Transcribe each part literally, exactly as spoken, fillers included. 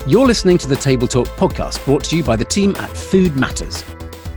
You're listening to the Table Talk podcast, brought to you by the team at Food Matters.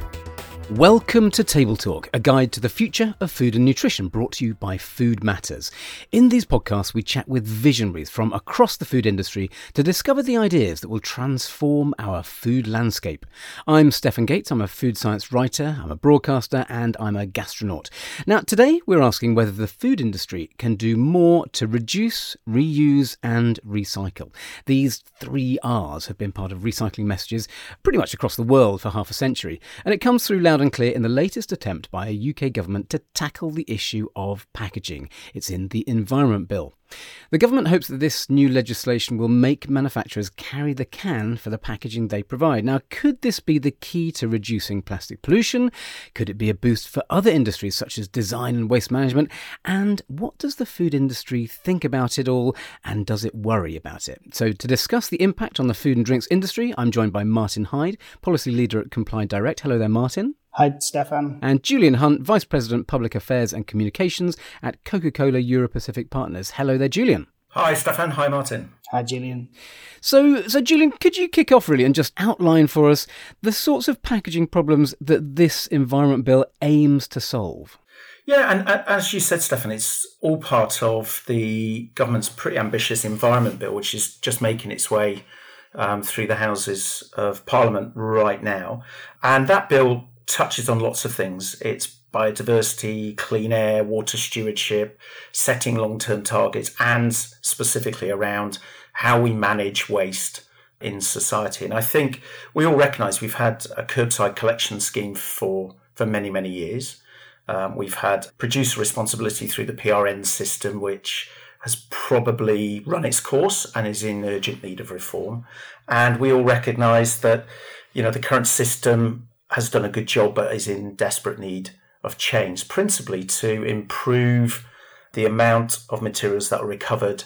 Welcome to Table Talk, a guide to the future of food and nutrition, brought to you by Food Matters. In these podcasts, we chat with visionaries from across the food industry to discover the ideas that will transform our food landscape. I'm Stefan Gates. I'm a food science writer, I'm a broadcaster, and I'm a gastronaut. Now, today we're asking whether the food industry can do more to reduce, reuse, and recycle. These three R's have been part of recycling messages pretty much across the world for half a century, and it comes through loud and clear in the latest attempt by a U K government to tackle the issue of packaging. It's in the Environment Bill. The government hopes that this new legislation will make manufacturers carry the can for the packaging they provide. Now, could this be the key to reducing plastic pollution? Could it be a boost for other industries such as design and waste management? And what does the food industry think about it all, and does it worry about it? So to discuss the impact on the food and drinks industry, I'm joined by Martin Hyde, Policy Leader at Comply Direct. Hello there, Martin. Hi, Stefan. And Julian Hunt, Vice President, Public Affairs and Communications at Coca-Cola Euro-Pacific Partners. Hello there, Julian. Hi, Stefan. Hi, Martin. Hi, Julian. So, so Julian, could you kick off really and just outline for us the sorts of packaging problems that this Environment Bill aims to solve? Yeah, and, and as you said, Stefan, it's all part of the government's pretty ambitious Environment Bill, which is just making its way um, through the Houses of Parliament right now. And that bill touches on lots of things. It's biodiversity, clean air, water stewardship, setting long-term targets, and specifically around how we manage waste in society. And I think we all recognise we've had a curbside collection scheme for, for many, many years. Um, we've had producer responsibility through the P R N system, which has probably run its course and is in urgent need of reform. And we all recognise that, you know, the current system has done a good job, but is in desperate need of change, principally to improve the amount of materials that are recovered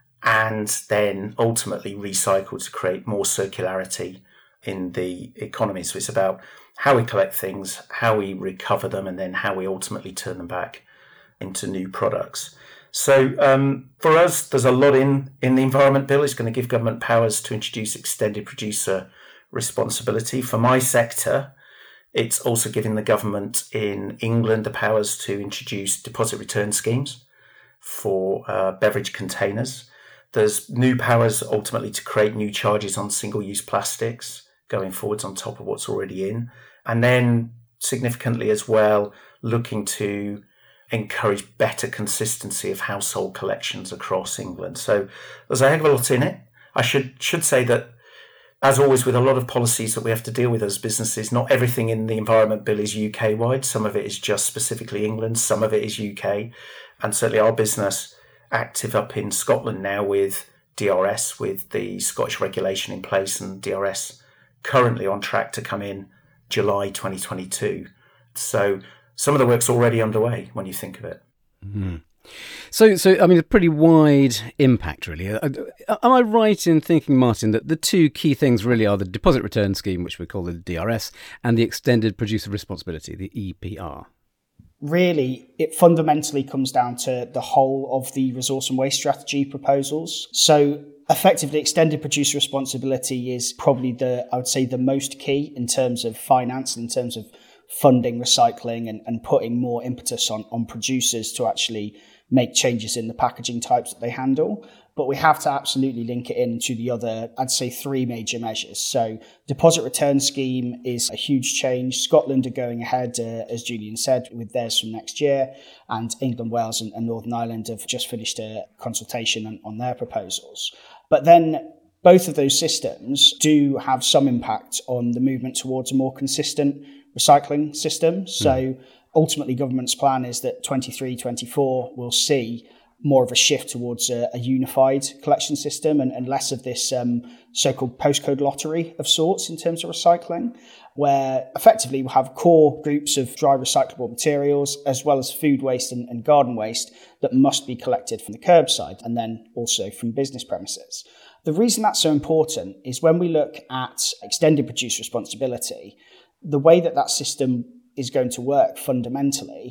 and then ultimately recycled to create more circularity in the economy. So it's about how we collect things, how we recover them, and then how we ultimately turn them back into new products. So um, for us, there's a lot in, in the Environment Bill. It's going to give government powers to introduce extended producer responsibility. For my sector, it's also giving the government in England the powers to introduce deposit return schemes for uh, beverage containers. There's new powers ultimately to create new charges on single-use plastics going forwards on top of what's already in. And then significantly as well, looking to encourage better consistency of household collections across England. So there's a heck of a lot in it. I should should say that, as always, with a lot of policies that we have to deal with as businesses, not everything in the Environment Bill is U K-wide. Some of it is just specifically England. Some of it is U K. And certainly our business active up in Scotland now with D R S, with the Scottish regulation in place, and D R S currently on track to come in July twenty twenty-two. So some of the work's already underway when you think of it. Mm-hmm. So, so I mean, a pretty wide impact, really. Am I right in thinking, Martin, that the two key things really are the deposit return scheme, which we call the D R S, and the extended producer responsibility, the E P R? Really, it fundamentally comes down to the whole of the resource and waste strategy proposals. So effectively, extended producer responsibility is probably the, I would say, the most key in terms of finance, in terms of funding recycling and, and putting more impetus on, on producers to actually make changes in the packaging types that they handle. But we have to absolutely link it into the other, I'd say, three major measures. So deposit return scheme is a huge change. Scotland are going ahead, uh, as Julian said, with theirs from next year. And England, Wales and, and Northern Ireland have just finished a consultation on, on their proposals. But then both of those systems do have some impact on the movement towards a more consistent recycling system. So mm. ultimately, government's plan is that twenty-three twenty-four will see more of a shift towards a, a unified collection system and, and less of this um, so-called postcode lottery of sorts in terms of recycling, where effectively we'll have core groups of dry recyclable materials as well as food waste and, and garden waste that must be collected from the curbside and then also from business premises. The reason that's so important is when we look at extended producer responsibility, the way that that system is going to work fundamentally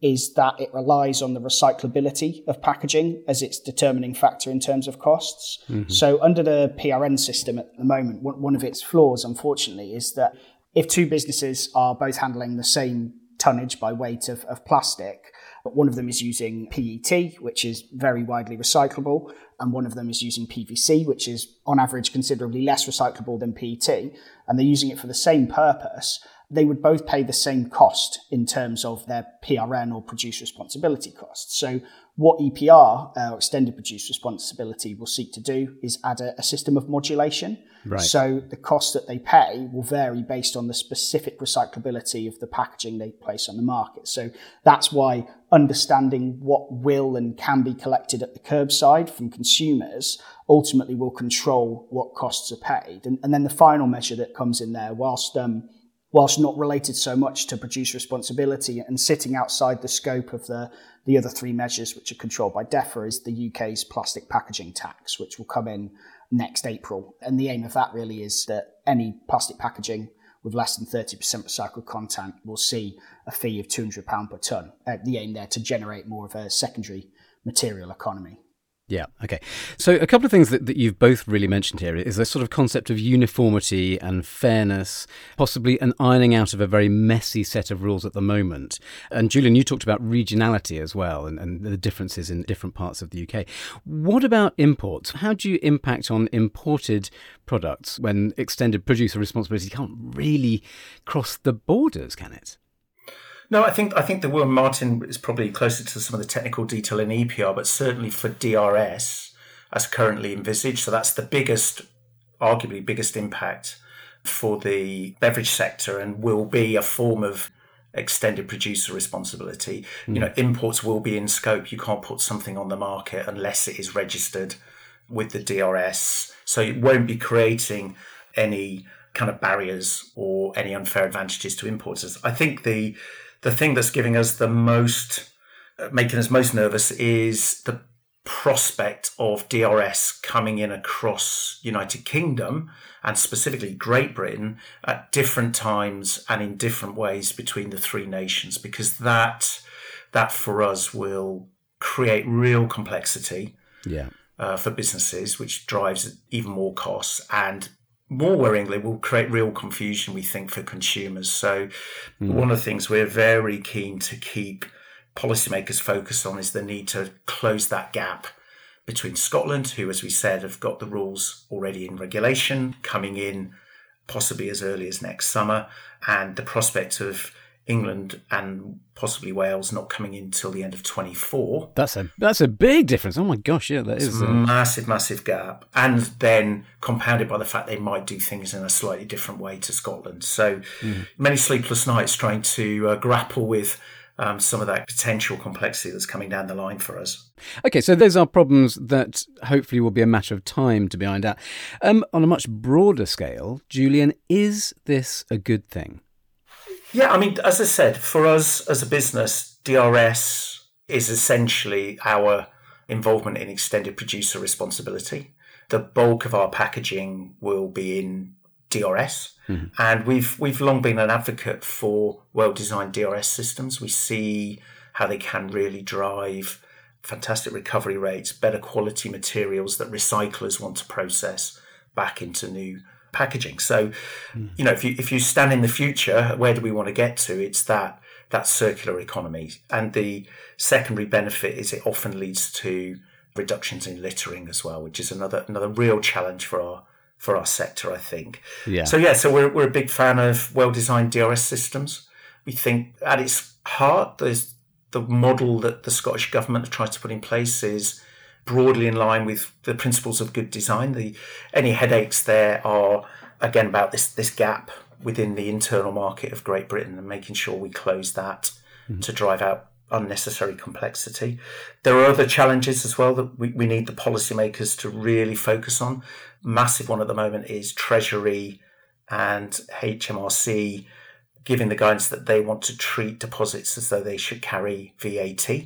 is that it relies on the recyclability of packaging as its determining factor in terms of costs. Mm-hmm. So under the P R N system at the moment, one of its flaws, unfortunately, is that if two businesses are both handling the same tonnage by weight of, of plastic, but one of them is using P E T, which is very widely recyclable, and one of them is using P V C, which is on average considerably less recyclable than P E T, and they're using it for the same purpose, they would both pay the same cost in terms of their P R N or producer responsibility costs. So what E P R, uh, extended producer responsibility, will seek to do is add a, a system of modulation. Right. So the cost that they pay will vary based on the specific recyclability of the packaging they place on the market. So that's why understanding what will and can be collected at the curbside from consumers ultimately will control what costs are paid. And, and then the final measure that comes in there, whilst um, whilst not related so much to producer responsibility and sitting outside the scope of the, the other three measures which are controlled by DEFRA, is the U K's plastic packaging tax, which will come in next April. And the aim of that really is that any plastic packaging with less than thirty percent recycled content will see a fee of two hundred pounds per tonne. Uh, the aim there to generate more of a secondary material economy. Yeah, okay. So a couple of things that, that you've both really mentioned here is a sort of concept of uniformity and fairness, possibly an ironing out of a very messy set of rules at the moment. And Julian, you talked about regionality as well and, and the differences in different parts of the U K. What about imports? How do you impact on imported products when extended producer responsibility can't really cross the borders, can it? No, I think I think the word Martin is probably closer to some of the technical detail in E P R, but certainly for D R S as currently envisaged. So that's the biggest, arguably biggest impact for the beverage sector and will be a form of extended producer responsibility. Mm. You know, imports will be in scope. You can't put something on the market unless it is registered with the D R S. So it won't be creating any kind of barriers or any unfair advantages to importers. I think the The thing that's giving us the most, making us most nervous is the prospect of D R S coming in across United Kingdom and specifically Great Britain at different times and in different ways between the three nations, because that, that for us will create real complexity yeah. uh, for businesses, which drives even more costs, and more worryingly, will create real confusion, we think, for consumers. So mm. one of the things we're very keen to keep policymakers focused on is the need to close that gap between Scotland, who, as we said, have got the rules already in regulation, coming in possibly as early as next summer, and the prospect of England and possibly Wales not coming in till the end of twenty-four. That's a that's a big difference. Oh my gosh, yeah, that it's is a massive, massive gap. And then compounded by the fact they might do things in a slightly different way to Scotland. So mm. many sleepless nights trying to uh, grapple with um, some of that potential complexity that's coming down the line for us. Okay, so those are problems that hopefully will be a matter of time to be ironed out. Um, on a much broader scale, Julian, is this a good thing? Yeah, I mean, as I said, for us as a business, D R S is essentially our involvement in extended producer responsibility. The bulk of our packaging will be in D R S, mm-hmm. and we've we've long been an advocate for well-designed D R S systems. We see how they can really drive fantastic recovery rates, better quality materials that recyclers want to process back into new packaging. So, you know, if you if you stand in the future, where do we want to get to? It's that that circular economy. And the secondary benefit is it often leads to reductions in littering as well, which is another another real challenge for our for our sector, I think. Yeah. So yeah, so we're we're a big fan of well-designed D R S systems. We think at its heart, there's the model that the Scottish Government have tried to put in place is broadly in line with the principles of good design. The any headaches there are, again, about this this gap within the internal market of Great Britain and making sure we close that mm-hmm. to drive out unnecessary complexity. There are other challenges as well that we, we need the policymakers to really focus on. Massive one at the moment is Treasury and H M R C giving the guidance that they want to treat deposits as though they should carry V A T,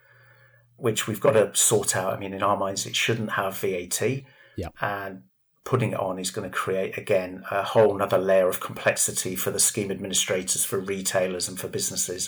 which we've got to sort out. I mean, in our minds, it shouldn't have V A T. Yeah. And putting it on is going to create, again, a whole other layer of complexity for the scheme administrators, for retailers and for businesses.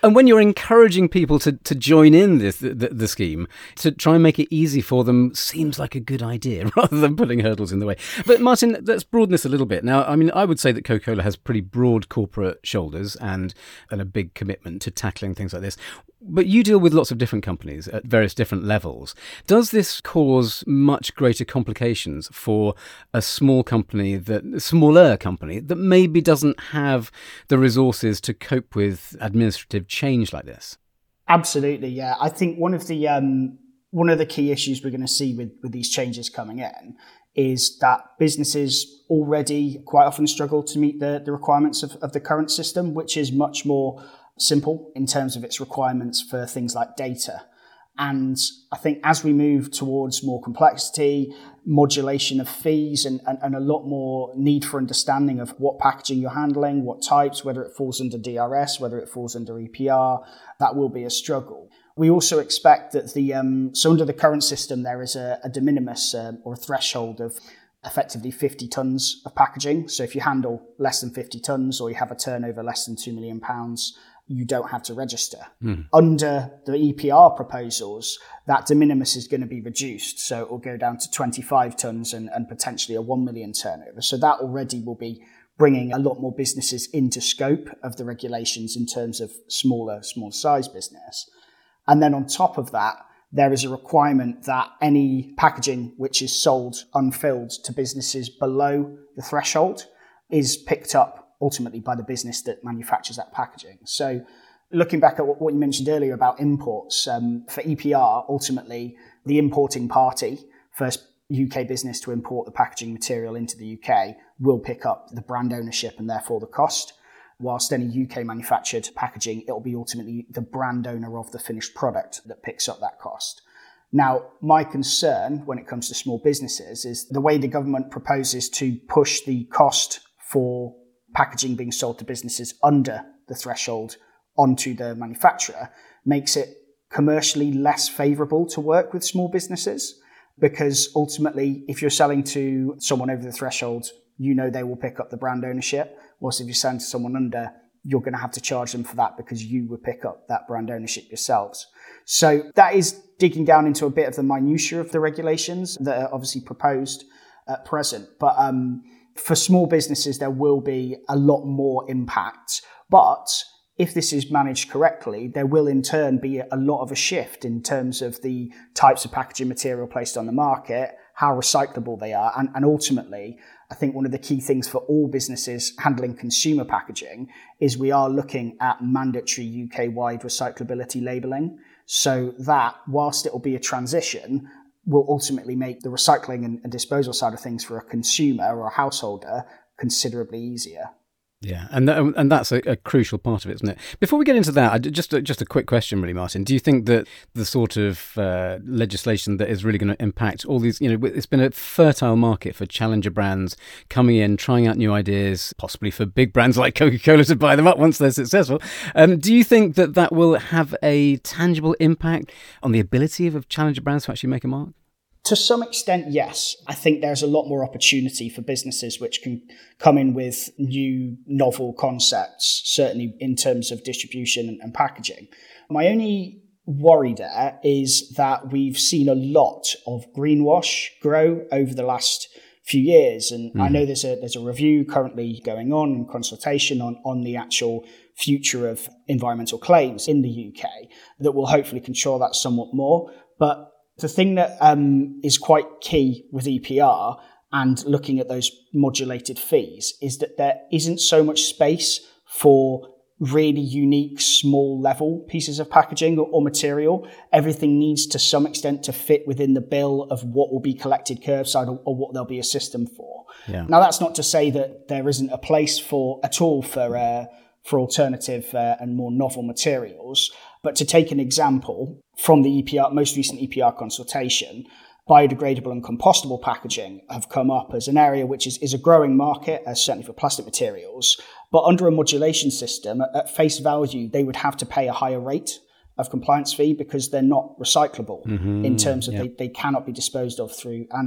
And when you're encouraging people to, to join in this the, the scheme, to try and make it easy for them, seems like a good idea rather than putting hurdles in the way. But Martin, let's broaden this a little bit. Now, I mean, I would say that Coca-Cola has pretty broad corporate shoulders and, and a big commitment to tackling things like this. But you deal with lots of different companies at various different levels. Does this cause much greater complications for a small company, that smaller company, that maybe doesn't have the resources to cope with administrative change like this? Absolutely, yeah. I think one of the um, one of the key issues we're going to see with, with these changes coming in is that businesses already quite often struggle to meet the, the requirements of, of the current system, which is much more simple in terms of its requirements for things like data. And I think as we move towards more complexity, modulation of fees, and, and, and a lot more need for understanding of what packaging you're handling, what types, whether it falls under D R S, whether it falls under E P R, that will be a struggle. We also expect that the, um, so under the current system, there is a, a de minimis um, or a threshold of effectively fifty tonnes of packaging. So if you handle less than fifty tonnes or you have a turnover less than two million pounds, you don't have to register. Mm. Under the E P R proposals, that de minimis is going to be reduced. So it will go down to twenty-five tonnes and, and potentially a one million turnover. So that already will be bringing a lot more businesses into scope of the regulations in terms of smaller, small size business. And then on top of that, there is a requirement that any packaging which is sold unfilled to businesses below the threshold is picked up ultimately by the business that manufactures that packaging. So looking back at what you mentioned earlier about imports, um, for E P R, ultimately the importing party, first U K business to import the packaging material into the U K, will pick up the brand ownership and therefore the cost. Whilst any U K manufactured packaging, it'll be ultimately the brand owner of the finished product that picks up that cost. Now, my concern when it comes to small businesses is the way the government proposes to push the cost for packaging being sold to businesses under the threshold onto the manufacturer makes it commercially less favourable to work with small businesses, because ultimately if you're selling to someone over the threshold, you know they will pick up the brand ownership, whilst if you're selling to someone under, you're going to have to charge them for that because you would pick up that brand ownership yourselves. So that is digging down into a bit of the minutiae of the regulations that are obviously proposed at present. But um, for small businesses, there will be a lot more impact. But if this is managed correctly, there will in turn be a lot of a shift in terms of the types of packaging material placed on the market, how recyclable they are. And, and ultimately, I think one of the key things for all businesses handling consumer packaging is we are looking at mandatory U K-wide recyclability labelling. So that, whilst it will be a transition, will ultimately make the recycling and, and disposal side of things for a consumer or a householder considerably easier. Yeah, and that, and that's a, a crucial part of it, isn't it? Before we get into that, just a, just a quick question, really, Martin. Do you think that the sort of uh, legislation that is really going to impact all these, you know, it's been a fertile market for challenger brands coming in, trying out new ideas, possibly for big brands like Coca-Cola to buy them up once they're successful. Um, do you think that that will have a tangible impact on the ability of challenger brands to actually make a mark? To some extent, yes. I think there's a lot more opportunity for businesses which can come in with new, novel concepts, certainly in terms of distribution and packaging. My only worry there is that we've seen a lot of greenwash grow over the last few years. And mm. I know there's a there's a review currently going on and consultation on, on the actual future of environmental claims in the U K that will hopefully control that somewhat more. But the thing that um, is quite key with E P R and looking at those modulated fees is that there isn't so much space for really unique small level pieces of packaging or, or material. Everything needs to some extent to fit within the bill of what will be collected curbside or, or what there'll be a system for. Yeah. Now, that's not to say that there isn't a place for at all for uh, for alternative uh, and more novel materials. But to take an example from the E P R, most recent E P R consultation, biodegradable and compostable packaging have come up as an area which is, is a growing market, uh, certainly for plastic materials. But under a modulation system, at, at face value, they would have to pay a higher rate of compliance fee because they're not recyclable mm-hmm, in terms of yeah. they, they cannot be disposed of through. And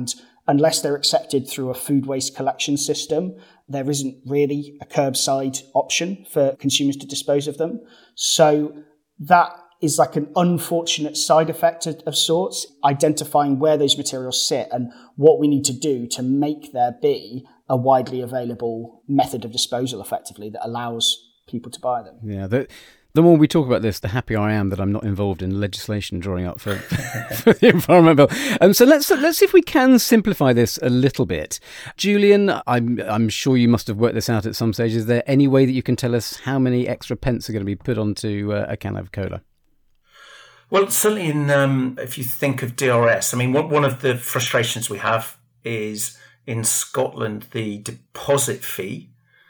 unless they're accepted through a food waste collection system, there isn't really a curbside option for consumers to dispose of them. So that is like an unfortunate side effect of, of sorts, identifying where those materials sit and what we need to do to make there be a widely available method of disposal effectively that allows people to buy them. Yeah, the, the more we talk about this, the happier I am that I'm not involved in legislation drawing up for, for the Environment Bill. Um, so let's let's see if we can simplify this a little bit. Julian, I'm I'm sure you must have worked this out at some stage. Is there any way that you can tell us how many extra pence are going to be put onto uh, a can of cola? Well, certainly in um, if you think of D R S, I mean, one, one of the frustrations we have is in Scotland, the deposit fee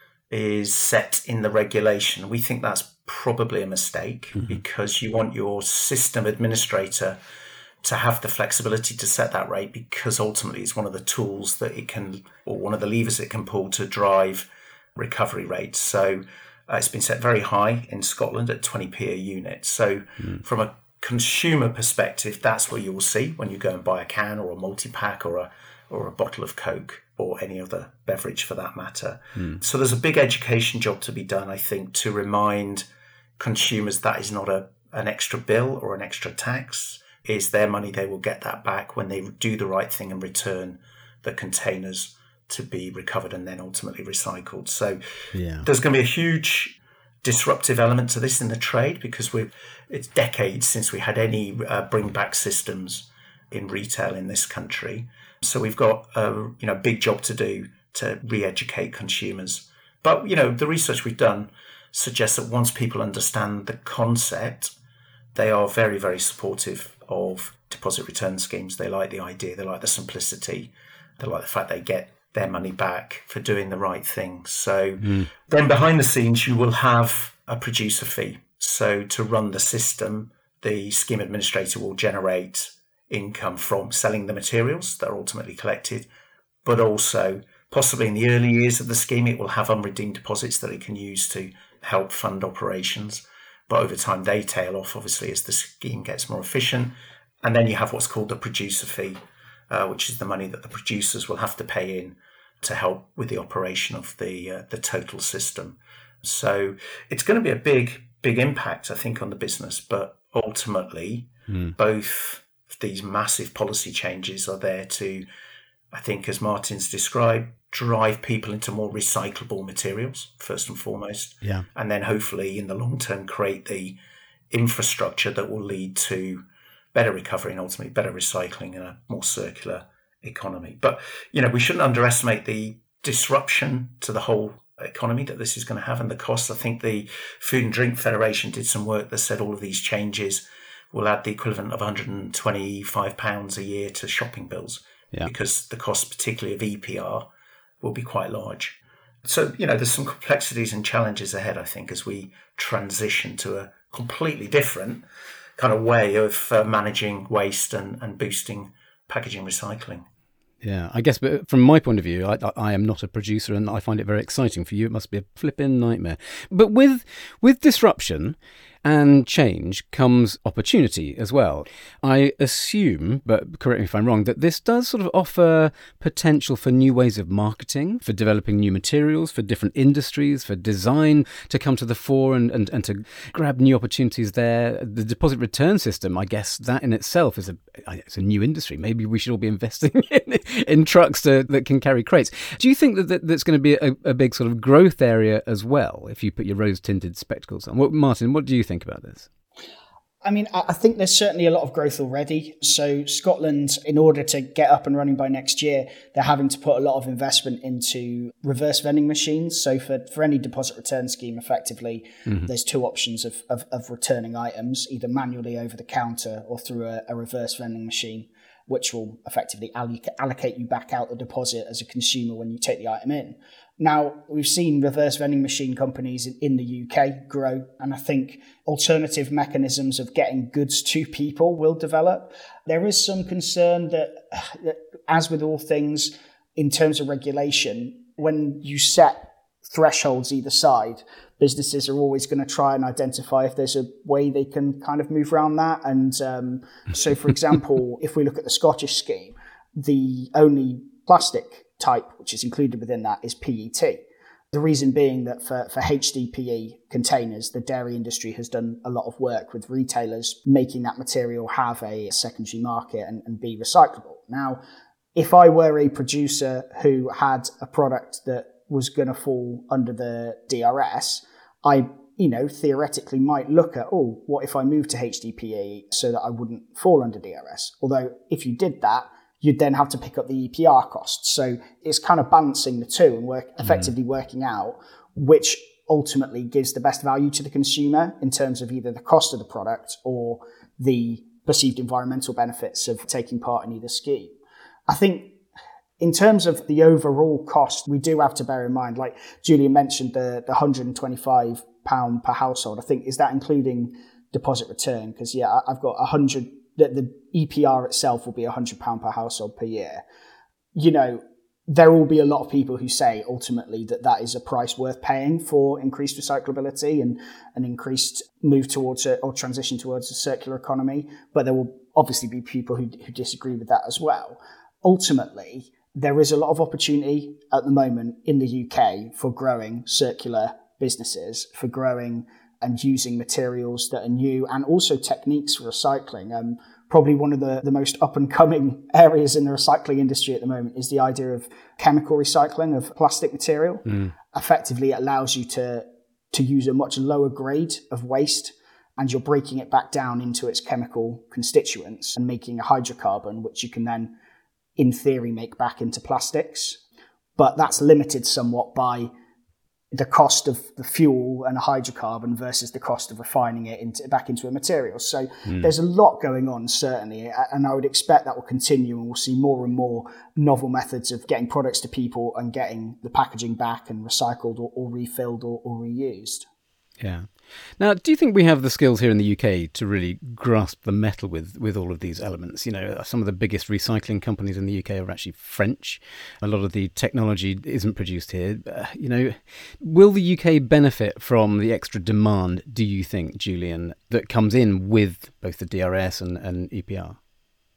is set in the regulation. We think that's probably a mistake mm-hmm. because you want your system administrator to have the flexibility to set that rate, because ultimately it's one of the tools that it can, or one of the levers it can pull to drive recovery rates. So uh, it's been set very high in Scotland at twenty p a unit. So mm. from a consumer perspective, that's what you will see when you go and buy a can or a multi-pack or a or a bottle of Coke or any other beverage for that matter. Mm. So there's a big education job to be done, I think, to remind consumers that is not a an extra bill or an extra tax. Is their money. They will get that back when they do the right thing and return the containers to be recovered and then ultimately recycled. So yeah. There's going to be a huge disruptive element to this in the trade, because we've it's decades since we had any uh, bring back systems in retail in this country. So we've got a you know big job to do to re-educate consumers. But you know the research we've done suggests that once people understand the concept, they are very, very supportive of deposit return schemes. They like the idea, they like the simplicity, they like the fact they get their money back for doing the right thing. So mm. then behind the scenes, you will have a producer fee. So to run the system, the scheme administrator will generate income from selling the materials that are ultimately collected, but also possibly in the early years of the scheme, it will have unredeemed deposits that it can use to help fund operations. But over time, they tail off, obviously, as the scheme gets more efficient. And then you have what's called the producer fee, uh, which is the money that the producers will have to pay in to help with the operation of the uh, the total system. So it's going to be a big, big impact, I think, on the business. But ultimately, mm. both of these massive policy changes are there to, I think, as Martin's described, drive people into more recyclable materials, first and foremost. Yeah. And then hopefully in the long term create the infrastructure that will lead to better recovery and ultimately better recycling and a more circular economy. But, you know, we shouldn't underestimate the disruption to the whole economy that this is going to have and the costs. I think the Food and Drink Federation did some work that said all of these changes will add the equivalent of one hundred twenty-five pounds a year to shopping bills. Yeah. Because the cost, particularly of E P R, will be quite large. So, you know, there's some complexities and challenges ahead, I think, as we transition to a completely different kind of way of uh, managing waste and, and boosting packaging recycling. Yeah, I guess, but from my point of view, I, I am not a producer and I find it very exciting. For you, it must be a flipping nightmare. But with with disruption and change comes opportunity as well. I assume, but correct me if I'm wrong, that this does sort of offer potential for new ways of marketing, for developing new materials, for different industries, for design to come to the fore and, and, and to grab new opportunities there. The deposit return system, I guess that in itself is a it's a new industry. Maybe we should all be investing in, in trucks to, that can carry crates. Do you think that, that that's going to be a, a big sort of growth area as well, if you put your rose-tinted spectacles on? What, Martin, what do you think about this? I mean, I think there's certainly a lot of growth already. So Scotland, in order to get up and running by next year, they're having to put a lot of investment into reverse vending machines. So for, for any deposit return scheme, effectively, mm-hmm. there's two options of, of, of returning items, either manually over the counter or through a, a reverse vending machine, which will effectively alloc- allocate you back out the deposit as a consumer when you take the item in. Now, we've seen reverse vending machine companies in the U K grow, and I think alternative mechanisms of getting goods to people will develop. There is some concern that, that, as with all things, in terms of regulation, when you set thresholds either side, businesses are always going to try and identify if there's a way they can kind of move around that. And um, so, for example, if we look at the Scottish scheme, the only plastic type which is included within that is P E T. The reason being that for, for H D P E containers, the dairy industry has done a lot of work with retailers making that material have a secondary market and, and be recyclable. Now, if I were a producer who had a product that was going to fall under the D R S, I, you know, theoretically might look at, oh, what if I moved to H D P E so that I wouldn't fall under D R S? Although if you did that, you'd then have to pick up the E P R costs. So it's kind of balancing the two and work effectively mm. working out which ultimately gives the best value to the consumer in terms of either the cost of the product or the perceived environmental benefits of taking part in either scheme. I think in terms of the overall cost, we do have to bear in mind, like Julian mentioned, the, the one hundred twenty-five pounds per household. I think, is that including deposit return? Because, yeah, I've got one hundred, the, the E P R itself will be one hundred pounds per household per year. You know, there will be a lot of people who say ultimately that that is a price worth paying for increased recyclability and an increased move towards a, or transition towards a circular economy. But there will obviously be people who, who disagree with that as well. Ultimately, there is a lot of opportunity at the moment in the U K for growing circular businesses, for growing and using materials that are new and also techniques for recycling. Um, probably one of the, the most up-and-coming areas in the recycling industry at the moment is the idea of chemical recycling of plastic material. Mm. Effectively, it allows you to, to use a much lower grade of waste, and you're breaking it back down into its chemical constituents and making a hydrocarbon, which you can then, in theory, make back into plastics. But that's limited somewhat by the cost of the fuel and a hydrocarbon versus the cost of refining it into, back into a material. So mm. there's a lot going on, certainly, and I would expect that will continue, and we'll see more and more novel methods of getting products to people and getting the packaging back and recycled or, or refilled or, or reused. Yeah. Now, do you think we have the skills here in the U K to really grasp the metal with, with all of these elements? You know, some of the biggest recycling companies in the U K are actually French. A lot of the technology isn't produced here. Uh, you know, will the U K benefit from the extra demand, do you think, Julian, that comes in with both the D R S and, and E P R?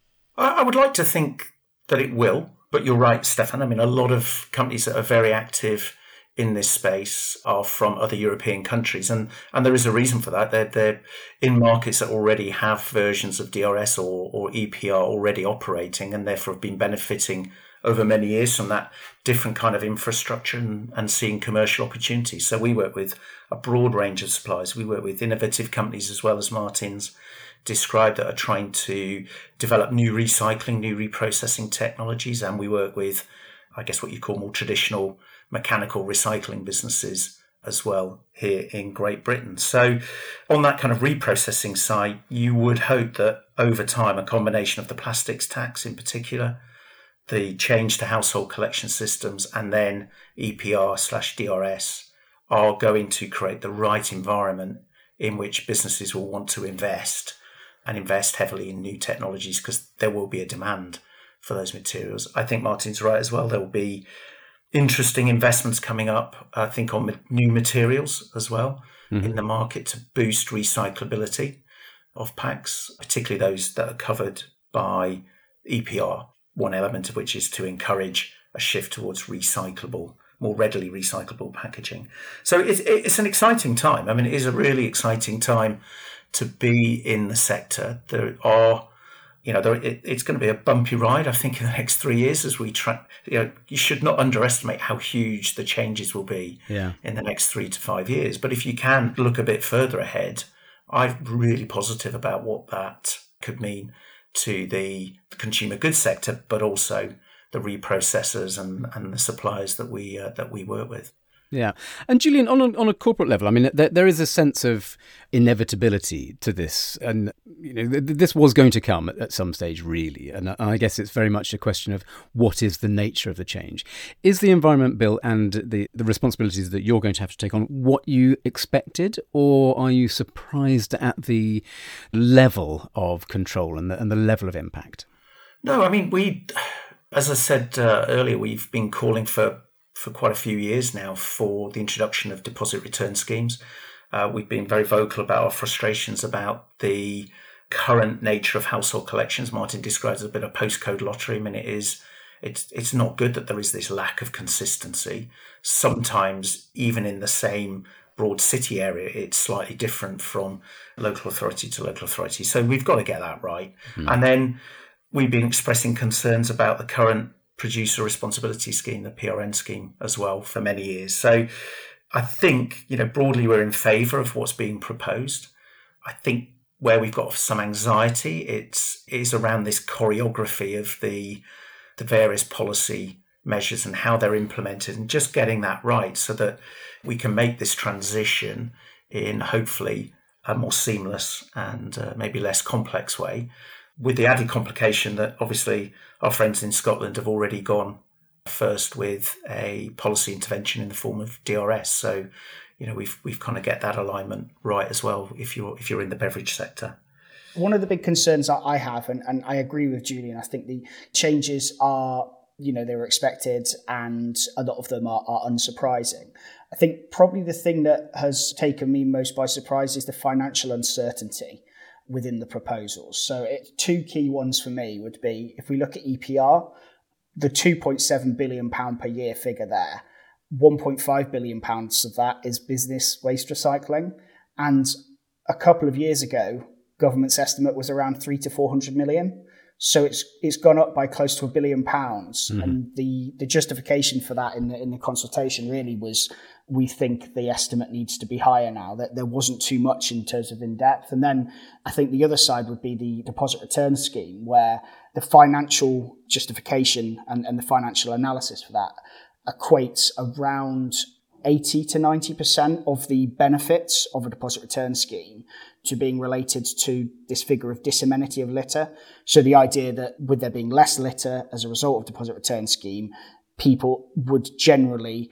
I would like to think that it will, but you're right, Stefan. I mean, a lot of companies that are very active in this space are from other European countries. And, and there is a reason for that. They're, they're in markets that already have versions of D R S or, or E P R already operating, and therefore have been benefiting over many years from that different kind of infrastructure and, and seeing commercial opportunities. So we work with a broad range of suppliers. We work with innovative companies as well as Martin's described that are trying to develop new recycling, new reprocessing technologies. And we work with, I guess, what you call more traditional mechanical recycling businesses as well here in Great Britain. So on that kind of reprocessing side, you would hope that over time, a combination of the plastics tax in particular, the change to household collection systems, and then E P R slash D R S are going to create the right environment in which businesses will want to invest and invest heavily in new technologies, because there will be a demand for those materials. I think Martin's right as well. There will be interesting investments coming up, I think, on new materials as well mm-hmm. in the market to boost recyclability of packs, particularly those that are covered by E P R, one element of which is to encourage a shift towards recyclable, more readily recyclable packaging. So it's, it's an exciting time. I mean, it is a really exciting time to be in the sector. There are You know, there, it, it's going to be a bumpy ride, I think, in the next three years as we try. You know, you should not underestimate how huge the changes will be yeah. in the next three to five years. But if you can look a bit further ahead, I'm really positive about what that could mean to the consumer goods sector, but also the reprocessors and, and the suppliers that we uh, that we work with. Yeah. And Julian, on a, on a corporate level, I mean, there, there is a sense of inevitability to this. And, you know, th- this was going to come at, at some stage, really. And I guess it's very much a question of what is the nature of the change. Is the Environment Bill and the, the responsibilities that you're going to have to take on what you expected, or are you surprised at the level of control and the, and the level of impact? No, I mean, we, as I said uh, earlier, we've been calling for for quite a few years now for the introduction of deposit return schemes. Uh, we've been very vocal about our frustrations about the current nature of household collections, Martin describes as a bit of postcode lottery. I mean, it is, it's, it's not good that there is this lack of consistency. Sometimes even in the same broad city area, it's slightly different from local authority to local authority. So we've got to get that right. Mm. And then we've been expressing concerns about the current producer responsibility scheme, the P R N scheme as well, for many years. So I think, you know, broadly we're in favour of what's being proposed. I think where we've got some anxiety, it's is around this choreography of the the various policy measures and how they're implemented, and just getting that right so that we can make this transition in hopefully a more seamless and uh, maybe less complex way, with the added complication that obviously our friends in Scotland have already gone first with a policy intervention in the form of D R S. So, you know, we've we've kind of get that alignment right as well if you're if you're in the beverage sector. One of the big concerns that I have, and, and I agree with Julian, I think the changes are, you know, they were expected and a lot of them are, are unsurprising. I think probably the thing that has taken me most by surprise is the financial uncertainty within the proposals. So it, two key ones for me would be, if we look at E P R, the two point seven billion pounds per year figure there, one point five billion pounds of that is business waste recycling. And a couple of years ago, government's estimate was around three to four hundred million. So it's it's gone up by close to a billion pounds. Mm-hmm. And the, the justification for that in the, in the consultation really was, we think the estimate needs to be higher now, that there wasn't too much in terms of in-depth. And then I think the other side would be the deposit return scheme, where the financial justification and, and the financial analysis for that equates around eighty to ninety percent of the benefits of a deposit return scheme to being related to this figure of disamenity of litter. So the idea that with there being less litter as a result of deposit return scheme, people would generally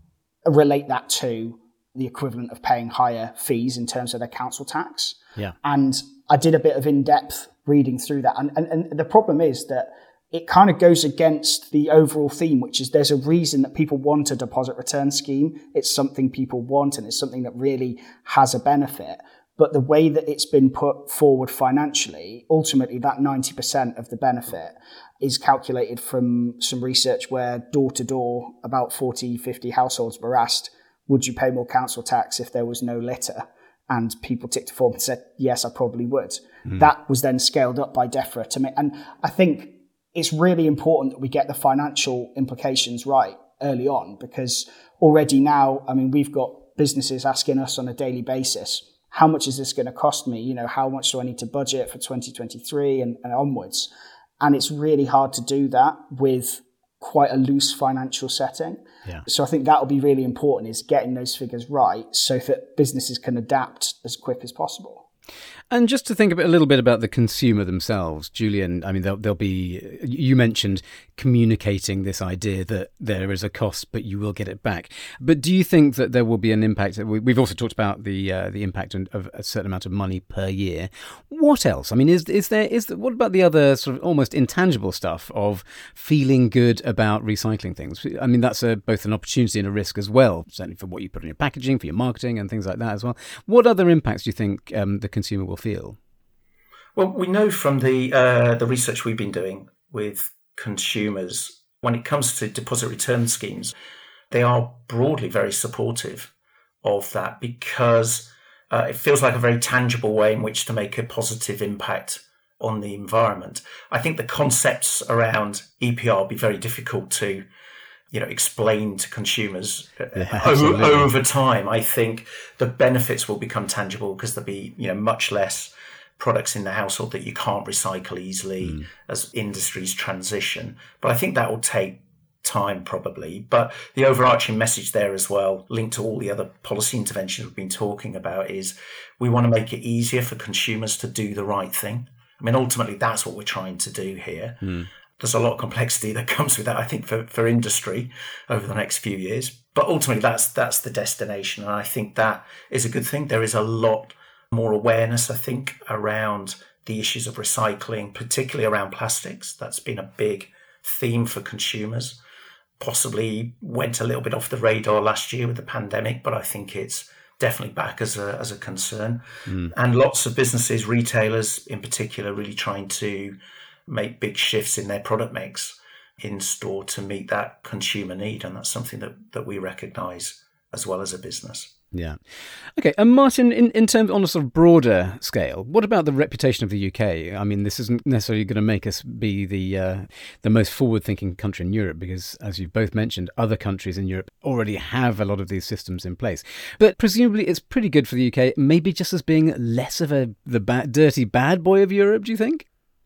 relate that to the equivalent of paying higher fees in terms of their council tax. Yeah. And I did a bit of in-depth reading through that. And, and, and the problem is that it kind of goes against the overall theme, which is there's a reason that people want a deposit return scheme. It's something people want and it's something that really has a benefit. But the way that it's been put forward financially, ultimately that ninety percent of the benefit is calculated from some research where door to door, about forty, fifty households were asked, would you pay more council tax if there was no litter? And people ticked a form and said, yes, I probably would. Mm. That was then scaled up by DEFRA to make, and I think it's really important that we get the financial implications right early on, because already now, I mean, we've got businesses asking us on a daily basis, how much is this going to cost me? You know, how much do I need to budget for twenty twenty-three and, and onwards? And it's really hard to do that with quite a loose financial setting. Yeah. So I think that will be really important, is getting those figures right so that businesses can adapt as quick as possible. And just to think a, bit, a little bit about the consumer themselves, Julian, I mean, there'll, there'll be, you mentioned communicating this idea that there is a cost, but you will get it back. But do you think that there will be an impact? We've also talked about the uh, the impact of a certain amount of money per year. What else? I mean, is is there, is there, what about the other sort of almost intangible stuff of feeling good about recycling things? I mean, that's a, both an opportunity and a risk as well, certainly for what you put in your packaging, for your marketing and things like that as well. What other impacts do you think um, the consumer will feel? Well, we know from the uh, the research we've been doing with consumers, when it comes to deposit return schemes, they are broadly very supportive of that, because uh, it feels like a very tangible way in which to make a positive impact on the environment. I think the concepts around E P R will be very difficult to, you know, explain to consumers yeah, over, over time. I think the benefits will become tangible because there'll be, you know, much less products in the household that you can't recycle easily mm. as industries transition. But I think that will take time probably. But the overarching message there as well, linked to all the other policy interventions we've been talking about, is we want to make it easier for consumers to do the right thing. I mean, ultimately, that's what we're trying to do here. Mm. There's a lot of complexity that comes with that, I think, for, for industry over the next few years. But ultimately, that's that's the destination. And I think that is a good thing. There is a lot more awareness, I think, around the issues of recycling, particularly around plastics. That's been a big theme for consumers. Possibly went a little bit off the radar last year with the pandemic, but I think it's definitely back as a as a concern. Mm. And lots of businesses, retailers in particular, really trying to make big shifts in their product mix in store to meet that consumer need. And that's something that, that we recognise as well as a business. Yeah. Okay. And Martin, in, in terms on a sort of broader scale, what about the reputation of the U K? I mean, this isn't necessarily going to make us be the uh, the most forward-thinking country in Europe because, as you've both mentioned, other countries in Europe already have a lot of these systems in place. But presumably it's pretty good for the U K, maybe just as being less of a the bad, dirty bad boy of Europe, do you think?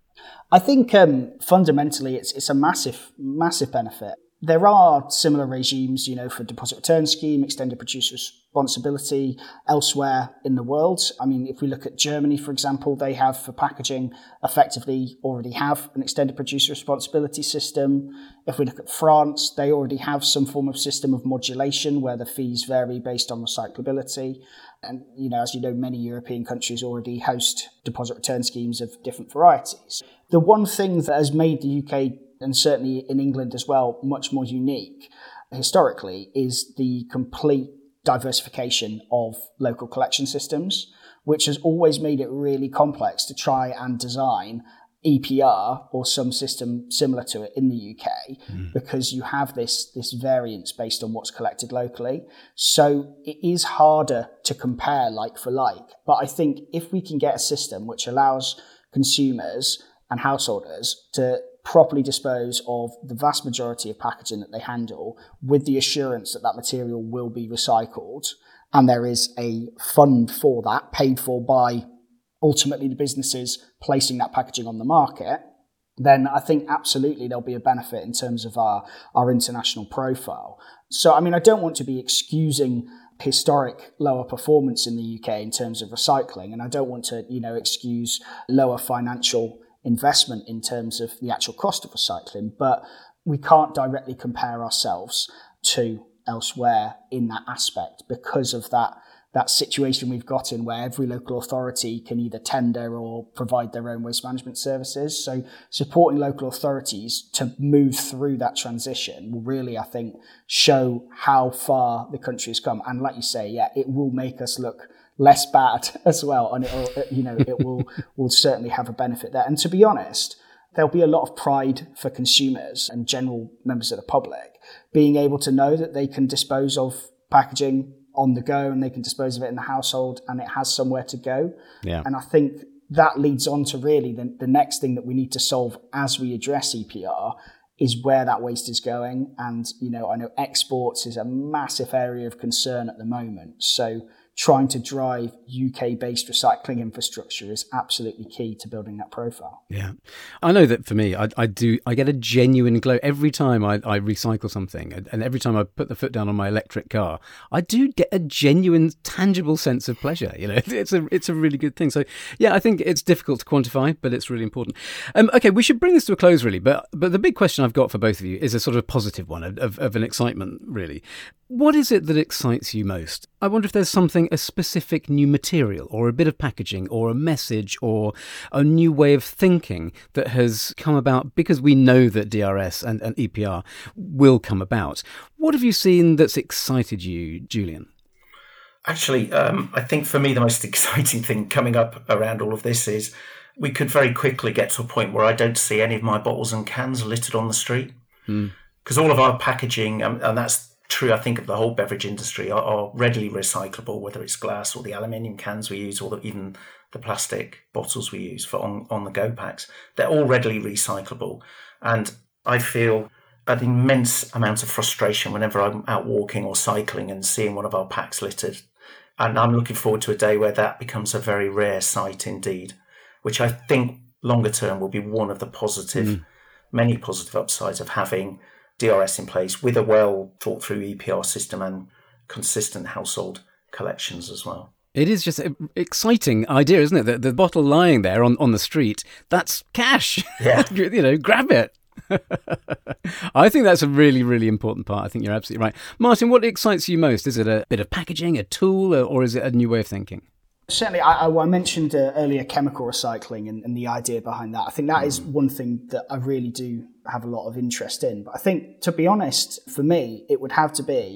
I think um, fundamentally it's it's a massive, massive benefit. There are similar regimes, you know, for deposit return scheme, extended producer responsibility elsewhere in the world. I mean, if we look at Germany, for example, they have for packaging effectively already have an extended producer responsibility system. If we look at France, they already have some form of system of modulation where the fees vary based on recyclability. And, you know, as you know, many European countries already host deposit return schemes of different varieties. The one thing that has made the U K, and certainly in England as well, much more unique historically, is the complete diversification of local collection systems, which has always made it really complex to try and design E P R or some system similar to it in the U K, mm. because you have this, this variance based on what's collected locally. So it is harder to compare like for like. But I think if we can get a system which allows consumers and householders to properly dispose of the vast majority of packaging that they handle with the assurance that that material will be recycled, and there is a fund for that paid for by ultimately the businesses placing that packaging on the market, then I think absolutely there'll be a benefit in terms of our, our international profile. So, I mean, I don't want to be excusing historic lower performance in the U K in terms of recycling, and I don't want to, you know, excuse lower financial investment in terms of the actual cost of recycling, but we can't directly compare ourselves to elsewhere in that aspect because of that that situation we've got in where every local authority can either tender or provide their own waste management services. So supporting local authorities to move through that transition will really, I think, show how far the country has come. And like you say, yeah, it will make us look less bad as well, and it'll, you know, it will will certainly have a benefit there. And to be honest, there'll be a lot of pride for consumers and general members of the public being able to know that they can dispose of packaging on the go and they can dispose of it in the household and it has somewhere to go. Yeah. And I think that leads on to really the, the next thing that we need to solve as we address E P R is where that waste is going. And, you know, I know exports is a massive area of concern at the moment. So trying to drive U K-based recycling infrastructure is absolutely key to building that profile. Yeah. I know that for me, I, I do, I get a genuine glow every time I, I recycle something, and, and every time I put the foot down on my electric car, I do get a genuine, tangible sense of pleasure. You know, it's a, it's a really good thing. So yeah, I think it's difficult to quantify, but it's really important. Um, okay, we should bring this to a close really, but, but the big question I've got for both of you is a sort of positive one of, of, of an excitement really. What is it that excites you most? I wonder if there's something, a specific new material or a bit of packaging or a message or a new way of thinking that has come about because we know that D R S and, and E P R will come about. What have you seen that's excited you, Julian? Actually, um, I think for me the most exciting thing coming up around all of this is we could very quickly get to a point where I don't see any of my bottles and cans littered on the street. Because mm. all of our packaging, um, and that's true, I think, of the whole beverage industry, are, are readily recyclable, whether it's glass or the aluminium cans we use or the, even the plastic bottles we use for on, on-the-go packs. They're all readily recyclable. And I feel an immense amount of frustration whenever I'm out walking or cycling and seeing one of our packs littered. And I'm looking forward to a day where that becomes a very rare sight indeed, which I think longer term will be one of the positive, mm. many positive upsides of having D R S in place with a well thought through E P R system and consistent household collections as well. It is just an exciting idea, isn't it? The, the bottle lying there on, on the street, that's cash. Yeah. You know, grab it. I think that's a really, really important part. I think you're absolutely right. Martin, what excites you most? Is it a bit of packaging, a tool, or, or is it a new way of thinking? Certainly, I, I mentioned uh, earlier chemical recycling and, and the idea behind that. I think that is one thing that I really do have a lot of interest in. But I think, to be honest, for me, it would have to be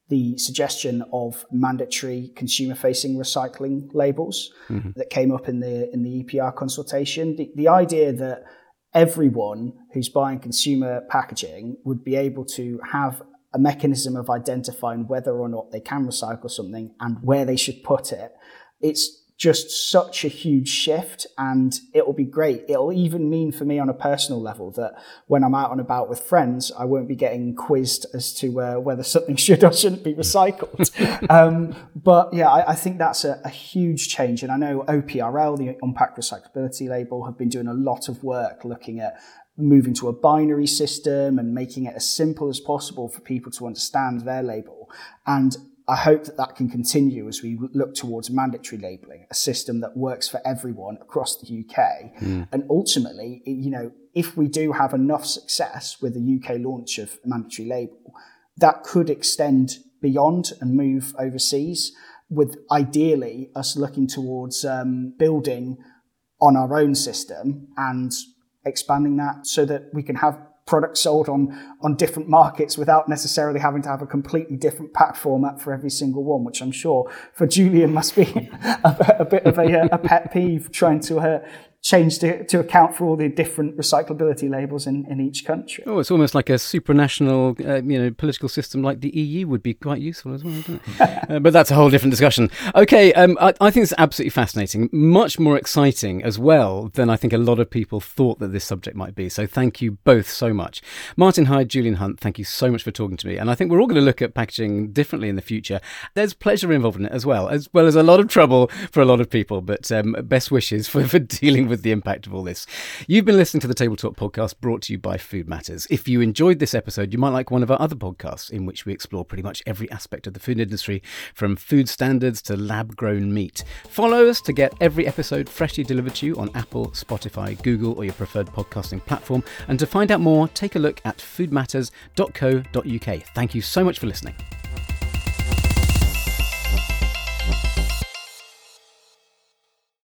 the suggestion of mandatory consumer-facing recycling labels mm-hmm. that came up in the in the E P R consultation. The, the idea that everyone who's buying consumer packaging would be able to have a mechanism of identifying whether or not they can recycle something and where they should put it. It's just such a huge shift, and it will be great. It'll even mean for me on a personal level that when I'm out and about with friends, I won't be getting quizzed as to uh, whether something should or shouldn't be recycled. um, but yeah, I, I think that's a, a huge change. And I know O P R L, the Unpacked Recyclability Label, have been doing a lot of work looking at moving to a binary system and making it as simple as possible for people to understand their label. And I hope that that can continue as we look towards mandatory labelling, a system that works for everyone across the U K. Mm. And ultimately, you know, if we do have enough success with the U K launch of mandatory label, that could extend beyond and move overseas, with ideally us looking towards um, building on our own system and expanding that so that we can have products sold on, on different markets without necessarily having to have a completely different pack format for every single one, which I'm sure for Julian must be a, a bit of a, a pet peeve, trying to uh, change to, to account for all the different recyclability labels in, in each country. Oh, it's almost like a supranational uh, you know, political system like the E U would be quite useful as well, isn't it? uh, but that's a whole different discussion. Okay, um, I, I think it's absolutely fascinating, much more exciting as well than I think a lot of people thought that this subject might be. So thank you both so much. Martin Hyde, Julian Hunt, thank you so much for talking to me. And I think we're all going to look at packaging differently in the future. There's pleasure involved in it as well, as well as a lot of trouble for a lot of people. But um, best wishes for, for dealing with the impact of all this. You've been listening to the Table Talk podcast, brought to you by Food Matters. If you enjoyed this episode, you might like one of our other podcasts in which we explore pretty much every aspect of the food industry, from food standards to lab-grown meat. Follow us to get every episode freshly delivered to you on Apple, Spotify, Google, or your preferred podcasting platform. And to find out more, take a look at food matters dot co dot uk. Thank you so much for listening.